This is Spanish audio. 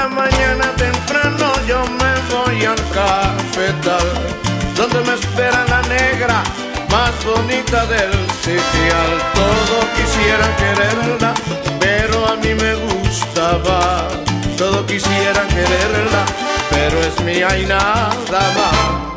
mañana temprano yo me voy al cafetal, donde me espera la negra más bonita del sitial. Todos quisieran quererla, pero a mí me gustaba. Todos quisieran quererla, pero es mía y nada más.